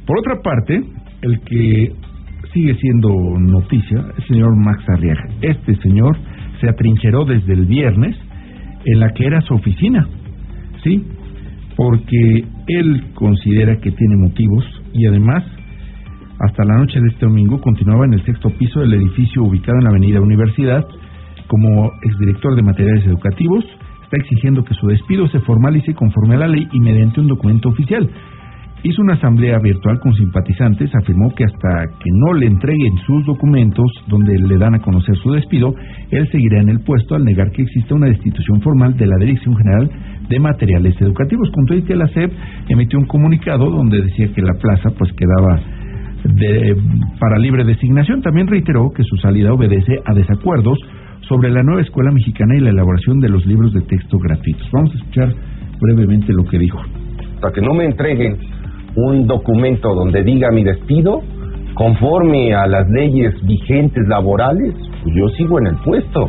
Por otra parte, el que sigue siendo noticia es el señor Max Arriaga. Este señor se atrincheró desde el viernes en la que era su oficina, ¿sí? Porque él considera que tiene motivos y además hasta la noche de este domingo continuaba en el 6º piso del edificio ubicado en la avenida Universidad como exdirector de materiales educativos. Está exigiendo que su despido se formalice conforme a la ley y mediante un documento oficial. Hizo una asamblea virtual con simpatizantes, afirmó que hasta que no le entreguen sus documentos donde le dan a conocer su despido, él seguirá en el puesto al negar que exista una destitución formal de la Dirección General de Materiales Educativos. Con todo y que la SEP emitió un comunicado donde decía que la plaza pues quedaba para libre designación. También reiteró que su salida obedece a desacuerdos sobre la nueva escuela mexicana y la elaboración de los libros de texto gratuitos. Vamos a escuchar brevemente lo que dijo. Hasta que no me entreguen un documento donde diga mi despido, conforme a las leyes vigentes laborales, pues yo sigo en el puesto.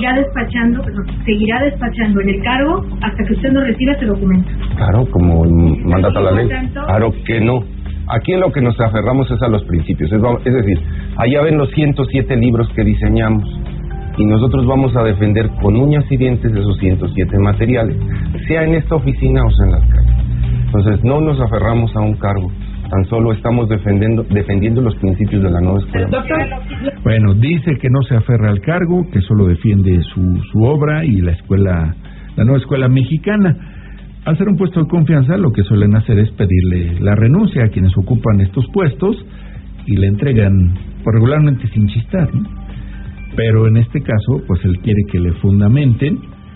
Seguirá despachando en el cargo hasta que usted no reciba ese documento. Claro, como mandata la ley. Claro que no. Aquí en lo que nos aferramos es a los principios. Es decir, allá ven los 107 libros que diseñamos y nosotros vamos a defender con uñas y dientes esos 107 materiales, sea en esta oficina o sea en las calles. Entonces no nos aferramos a un cargo, tan solo estamos defendiendo los principios de la nueva escuela. Bueno, dice que no se aferra al cargo, que solo defiende su obra y la nueva escuela mexicana. Al ser un puesto de confianza, lo que suelen hacer es pedirle la renuncia a quienes ocupan estos puestos y le entregan pues, regularmente sin chistar, ¿no? Pero en este caso, pues él quiere que le fundamenten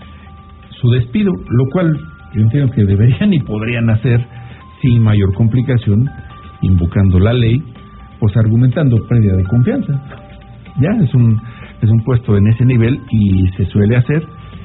su despido, lo cual yo entiendo que deberían y podrían hacer sin mayor complicación, invocando la ley, pues argumentando pérdida de confianza. Ya es un puesto en ese nivel y se suele hacer,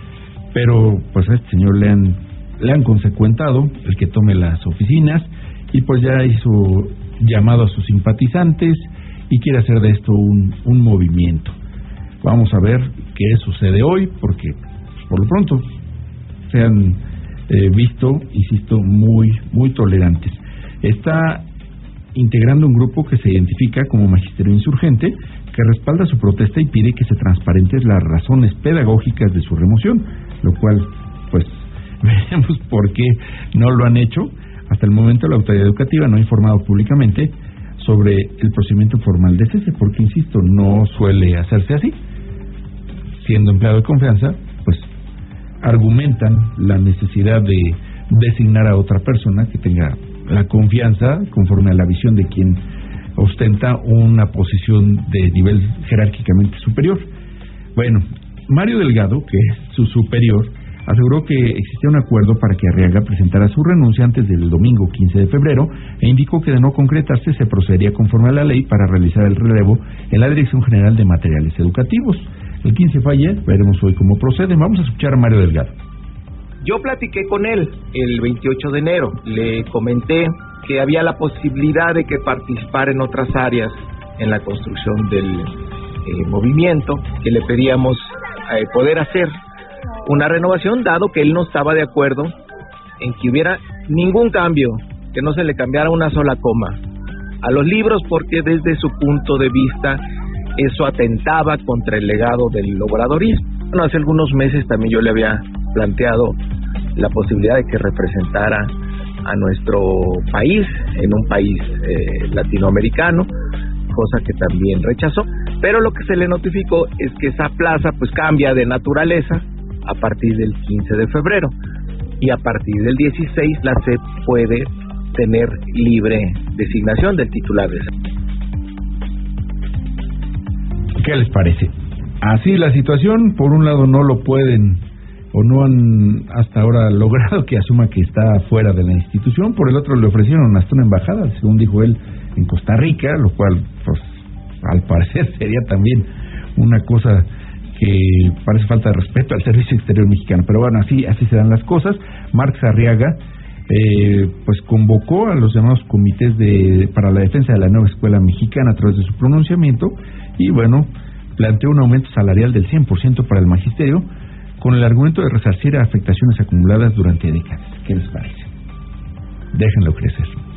pero pues a este señor le han consecuentado el que tome las oficinas y pues ya hizo llamado a sus simpatizantes y quiere hacer de esto un movimiento. Vamos a ver qué sucede hoy, porque por lo pronto se han visto, insisto, muy tolerantes. Está integrando un grupo que se identifica como Magisterio Insurgente, que respalda su protesta y pide que se transparenten las razones pedagógicas de su remoción, lo cual, pues, veremos por qué no lo han hecho. Hasta el momento la autoridad educativa no ha informado públicamente sobre el procedimiento formal de cese, porque, insisto, no suele hacerse así. Siendo empleado de confianza, pues argumentan la necesidad de designar a otra persona que tenga la confianza conforme a la visión de quien ostenta una posición de nivel jerárquicamente superior. Bueno, Mario Delgado, que es su superior, aseguró que existía un acuerdo para que Arriaga presentara su renuncia antes del domingo 15 de febrero e indicó que de no concretarse se procedería conforme a la ley para realizar el relevo en la Dirección General de Materiales Educativos. El 15 fue ayer, veremos hoy cómo procede. Vamos a escuchar a Mario Delgado. Yo platiqué con él el 28 de enero, le comenté que había la posibilidad de que participara en otras áreas en la construcción del movimiento, que le pedíamos poder hacer una renovación, dado que él no estaba de acuerdo en que hubiera ningún cambio, que no se le cambiara una sola coma a los libros, porque desde su punto de vista eso atentaba contra el legado del obradorismo. Bueno, hace algunos meses también yo le había planteado la posibilidad de que representara a nuestro país en un país latinoamericano, cosa que también rechazó, pero lo que se le notificó es que esa plaza pues cambia de naturaleza a partir del 15 de febrero y a partir del 16 la SEP puede tener libre designación del titular de esa. ¿Qué les parece? Así la situación, por un lado no lo pueden o no han hasta ahora logrado que asuma que está fuera de la institución, por el otro le ofrecieron hasta una embajada, según dijo él, en Costa Rica, lo cual pues al parecer sería también una cosa que parece falta de respeto al Servicio Exterior Mexicano, pero bueno, así se dan las cosas. Marx Arriaga pues convocó a los llamados comités para la defensa de la nueva escuela mexicana a través de su pronunciamiento y bueno, planteó un aumento salarial del 100% para el magisterio con el argumento de resarcir afectaciones acumuladas durante décadas. ¿Qué les parece? Déjenlo crecer.